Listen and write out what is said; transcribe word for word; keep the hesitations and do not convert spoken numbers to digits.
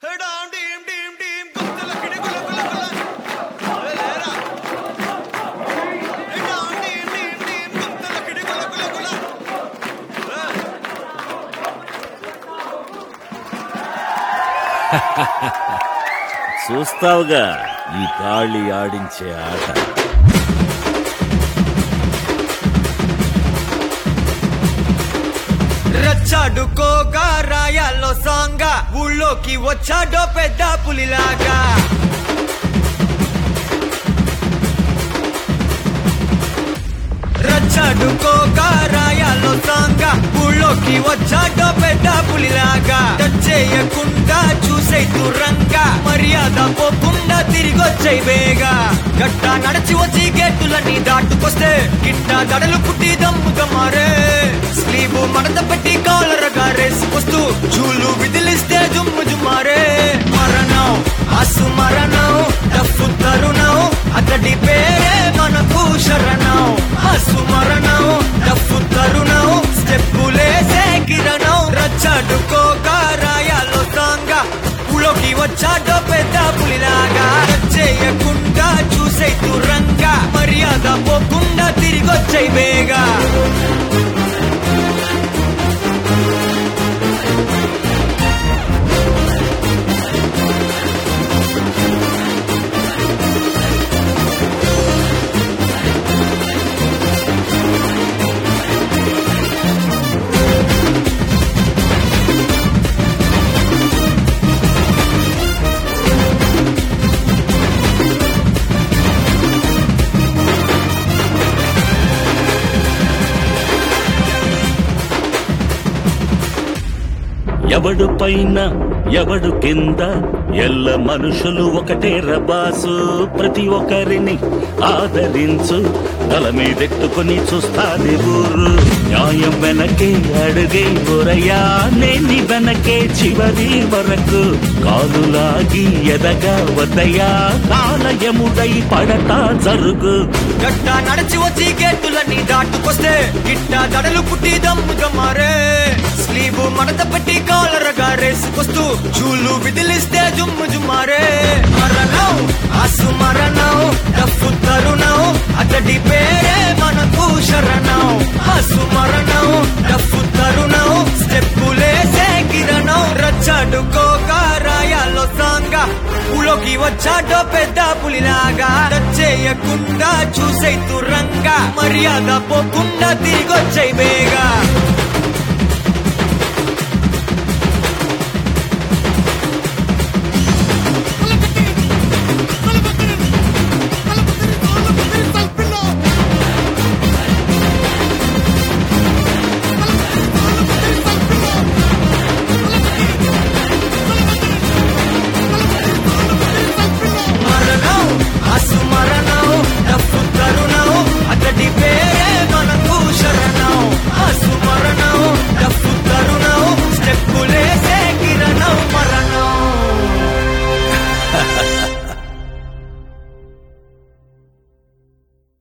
చూస్తావుగా ఈ గాలి ఆడించే ఆట. రచ్చాడుకోగా రాయాల్లో సాంగా ఊళ్ళోకి వచ్చాడో పెద్ద పులిలాగా. రచ్చాడుకోగా రాయాల్లో సాంగా ఊళ్ళోకి వచ్చాడో పెద్ద పులిలాగా. టచ్ చేయకుండా చూసే దూరంగా మర్యాద పోకుండా తిరిగొచ్చే వేగా. గట్ట నడచి వచ్చి గేటులన్నీ దాటుకొస్తే గిట్ట దడలు పుట్టి దమ్ముగా మారే. స్లీవ్ మడత పెట్టి కాలరగా రేసుకొస్తూ చూలు విదిలిస్తే జుమ్ము జుమ్మారే. మరణం ఆసు మరణం డప్పు తరుణం అతడి పేరే మనకు శరణం. ఆసు మరణం డప్పు తరుణం స్టెప్పులేసే కిరణం. రచ్చాడుకోగా రాయాలో సాంగా ఊళ్ళోకి వచ్చాడో పెద్ద పులిలాగా. చేయకుండా చూసే దూరంగా మర్యాద పోకుండా తిరిగొచ్చే వేగా. ఎవడు పైన ఎవడు కింద ఎల్ల మనుషులు ఒకటే రబాసు. ప్రతి ఒక్కరిని ఆదరించు తల మీదెట్టుకుని చూస్తాది ఊరు. న్యాయం వెనకే అడుగే బొరయా నేని వెనకే చివరి వరకు. కాలులాగి ఎదగా వద్దయా కాలయముడై పడతా జరుగు. గట్ట నడచి వచ్చి గేటులన్నీ దాటుకొస్తే గిట్ట దడలు పుట్టి దమ్ముగా మారే. స్లీవ్ మడత పెట్టి కాలరగా రేసుకొస్తూ చూలు విదిలిస్తే జుమ్ము జుమ్మారే. మరణం ఆసు మరణం డప్పు తరుణం అతడి పేరే మనకు శరణం. ఆసు మరణం డప్పు తరుణం స్టెప్పులేసే కిరణం. రచ్చాడుకోగా రాయాల్లో సాంగా ఊళ్ళోకి వచ్చాడో పెద్ద పులిలాగా. చేయకుండా చూసే దూరంగా మర్యాద పోకుండా తిరిగొచ్చే వేగా.